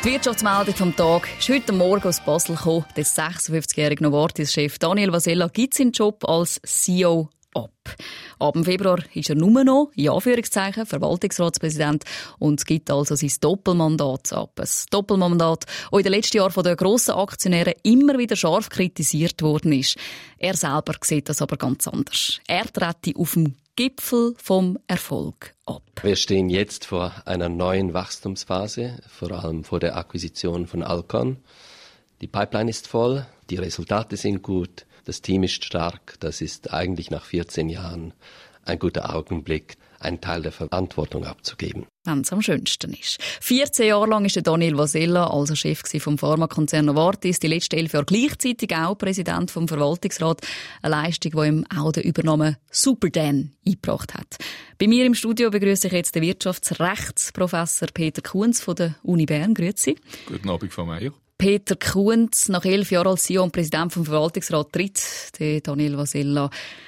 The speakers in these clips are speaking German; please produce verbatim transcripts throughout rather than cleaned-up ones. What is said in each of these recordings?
Die Wirtschaftsmeldung vom Tag ist heute Morgen aus Basel gekommen. Der sechsundfünfzigjährige Novartis-Chef Daniel Vasella gibt seinen Job als C E O ab. Ab dem Februar ist er nur noch, in Anführungszeichen, Verwaltungsratspräsident und gibt also sein Doppelmandat ab. Ein Doppelmandat, das in den letzten Jahren von den grossen Aktionären immer wieder scharf kritisiert worden ist. Er selber sieht das aber ganz anders. Er trete auf dem Gipfel vom Erfolg ab. Wir stehen jetzt vor einer neuen Wachstumsphase, vor allem vor der Akquisition von Alcon. Die Pipeline ist voll, die Resultate sind gut, das Team ist stark. Das ist eigentlich nach vierzehn Jahren ein guter Augenblick, einen Teil der Verantwortung abzugeben. Wenn es am schönsten ist. vierzehn Jahre lang war Daniel Vasella also Chef vom Pharmakonzern Novartis, die letzten elf Jahre gleichzeitig auch Präsident vom Verwaltungsrat. Eine Leistung, die ihm auch den Übernamen Super Dan eingebracht hat. Bei mir im Studio begrüße ich jetzt den Wirtschaftsrechtsprofessor Peter Kunz von der Uni Bern. Grüezi. Guten Abend, Frau Meier. Peter Kunz, nach elf Jahren als C E O und Präsident vom Verwaltungsrat, tritt der Daniel Vasella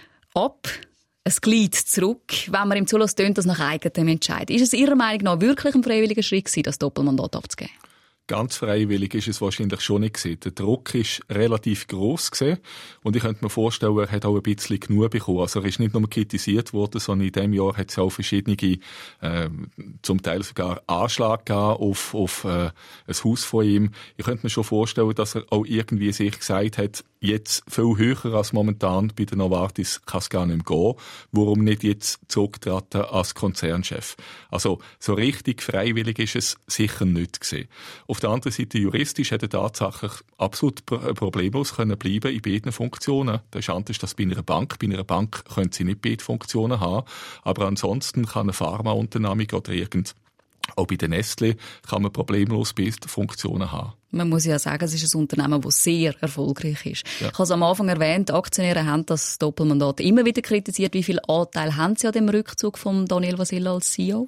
ab. Es glied zurück. Wenn man ihm zulässt, tönt das nach eigenem Entscheid. Ist es Ihrer Meinung nach wirklich ein freiwilliger Schritt gewesen, das Doppelmandat abzugeben? Ganz freiwillig ist es wahrscheinlich schon nicht gewesen. Der Druck ist relativ gross gewesen. Und ich könnte mir vorstellen, er hat auch ein bisschen genug bekommen. Also er ist nicht nur kritisiert worden, sondern in diesem Jahr hat es auch verschiedene, äh, zum Teil sogar Anschläge gegeben auf, auf äh, ein Haus von ihm. Ich könnte mir schon vorstellen, dass er auch irgendwie sich gesagt hat, jetzt viel höher als momentan bei der Novartis kann es gar nicht mehr gehen. Warum nicht jetzt zurücktreten als Konzernchef? Also so richtig freiwillig ist es sicher nicht gewesen. Auf der anderen Seite, juristisch hätte er tatsächlich absolut problemlos können bleiben in beiden Funktionen. Das ist anders als bei einer Bank. Bei einer Bank können sie nicht beide Funktionen haben. Aber ansonsten kann eine Pharmaunternehmung oder irgend, auch bei der Nestlé, kann man problemlos beide Funktionen haben. Man muss ja sagen, es ist ein Unternehmen, das sehr erfolgreich ist. Ja. Ich habe es am Anfang erwähnt, Aktionäre haben das Doppelmandat immer wieder kritisiert. Wie viel Anteil haben Sie an dem Rückzug von Daniel Vasella als C E O?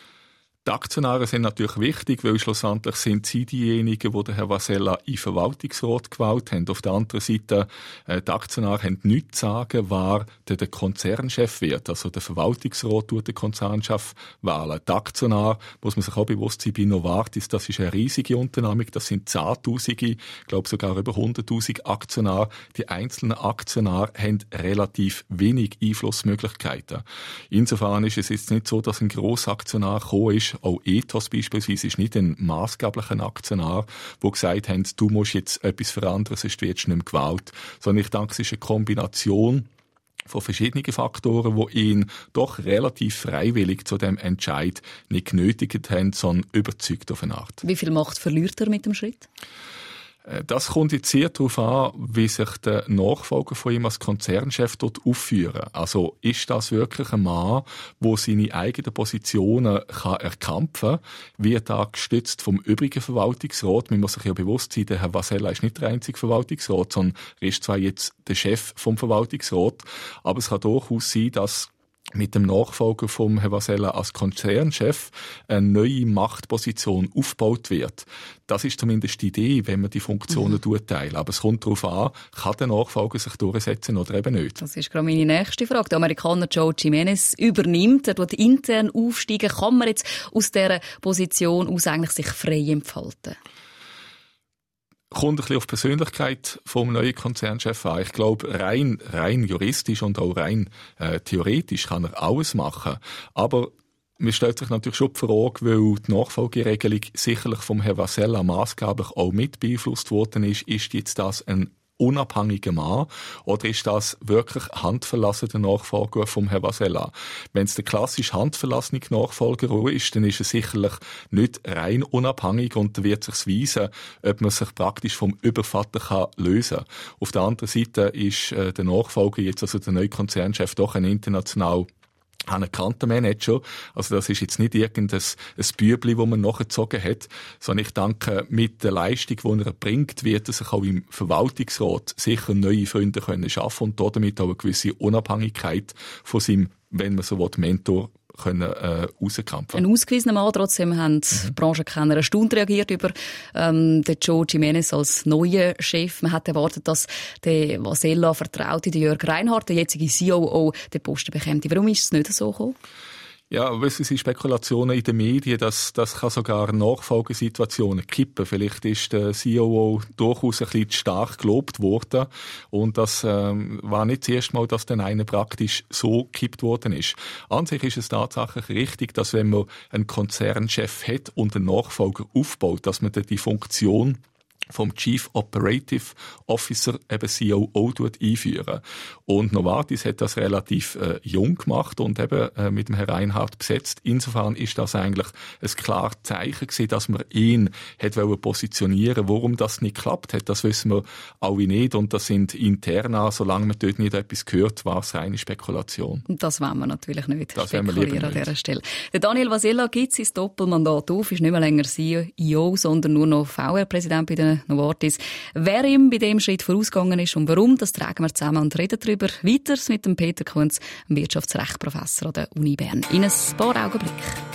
Die Aktionäre sind natürlich wichtig, weil schlussendlich sind sie diejenigen, die den Herrn Vasella in den Verwaltungsrat gewählt haben. Auf der anderen Seite, äh, die Aktionäre haben nichts zu sagen, wer der, der Konzernchef wird. Also der Verwaltungsrat tut den Konzernchef wählen. Die Aktionäre, muss man sich auch bewusst sein, bei Novartis, das ist eine riesige Unternehmung, das sind Zehntausende, ich glaube sogar über hunderttausend Aktionäre. Die einzelnen Aktionäre haben relativ wenig Einflussmöglichkeiten. Insofern ist es jetzt nicht so, dass ein Grossaktionär gekommen ist. Auch Ethos beispielsweise ist nicht ein maßgeblicher Aktionär, der gesagt hat, du musst jetzt etwas verändern, sonst wirst du nicht mehr gewählt. Sondern ich denke, es ist eine Kombination von verschiedenen Faktoren, die ihn doch relativ freiwillig zu dem Entscheid nicht genötigt haben, sondern überzeugt auf eine Art. Wie viel Macht verliert er mit dem Schritt? Das kommt jetzt sehr darauf an, wie sich der Nachfolger von ihm als Konzernchef dort aufführen. Also ist das wirklich ein Mann, der seine eigenen Positionen kann erkämpfen kann? Wird er gestützt vom übrigen Verwaltungsrat? Man muss sich ja bewusst sein, der Herr Vasella ist nicht der einzige Verwaltungsrat, sondern er ist zwar jetzt der Chef vom Verwaltungsrat, aber es kann durchaus sein, dass mit dem Nachfolger vom Herrn Vasella als Konzernchef eine neue Machtposition aufgebaut wird. Das ist zumindest die Idee, wenn man die Funktionen mhm. teilt. Aber es kommt darauf an, kann der Nachfolger sich durchsetzen oder eben nicht. Das ist gerade meine nächste Frage. Der Amerikaner Joe Jimenez übernimmt, er tut intern aufsteigen. Kann man jetzt aus dieser Position aus eigentlich sich frei entfalten? Kommt ein bisschen auf die Persönlichkeit vom neuen Konzernchef an. Ich glaube, rein, rein juristisch und auch rein äh, theoretisch kann er alles machen. Aber mir stellt sich natürlich schon die Frage, weil die Nachfolgeregelung sicherlich vom Herrn Vasella maßgeblich auch mit beeinflusst worden ist, ist jetzt das ein unabhängiger Mann oder ist das wirklich handverlassener Nachfolger vom Herrn Vasella? Wenn es der klassisch handverlassene Nachfolger ist, dann ist er sicherlich nicht rein unabhängig und da wird sich weisen, ob man sich praktisch vom Übervater kann lösen kann. Auf der anderen Seite ist äh, der Nachfolger jetzt, also der neue Konzernchef, doch ein international anerkannter Manager. Also das ist jetzt nicht irgendein ein Bübli, das man nachgezogen hat, sondern ich denke, mit der Leistung, die er bringt, wird er sich auch im Verwaltungsrat sicher neue Freunde können schaffen und damit auch eine gewisse Unabhängigkeit von seinem, wenn man so will, Mentor können äh, rauskämpfen. Ein ausgewiesener Mann, trotzdem haben mhm. Branchenkenner erstaunt reagiert über ähm, den Joe Jimenez als neuen Chef. Man hat erwartet, dass der Vasella vertraute, der Jörg Reinhardt, der jetzige C O O, den Posten bekommt. Warum ist es nicht so gekommen? Ja, wissen Sie, Spekulationen in den Medien, das, das kann sogar Nachfolgesituationen kippen. Vielleicht ist der C O O durchaus ein bisschen zu stark gelobt worden und das ähm, war nicht das erste Mal, dass dann einer praktisch so gekippt worden ist. An sich ist es tatsächlich richtig, dass wenn man einen Konzernchef hat und einen Nachfolger aufbaut, dass man dann die Funktion vom Chief Operative Officer, eben C O O, einführen. Und Novartis hat das relativ äh, jung gemacht und eben äh, mit dem Herrn Reinhardt besetzt. Insofern ist das eigentlich ein klares Zeichen gewesen, dass man ihn hat wollen positionieren. Warum das nicht geklappt hat, das wissen wir alle nicht. Und das sind interna, solange man dort nicht etwas gehört, war es reine Spekulation. Das wollen wir natürlich nicht das spekulieren an dieser Stelle. Der Daniel Vasella gibt sein Doppelmandat auf, ist nicht mehr länger C E O, sondern nur noch V R-Präsident bei den Novartis. Wer ihm bei dem Schritt vorausgegangen ist und warum, das tragen wir zusammen und reden darüber weiter mit dem Peter Kunz, dem Wirtschaftsrechtsprofessor an der Uni Bern. In ein paar Augenblicken.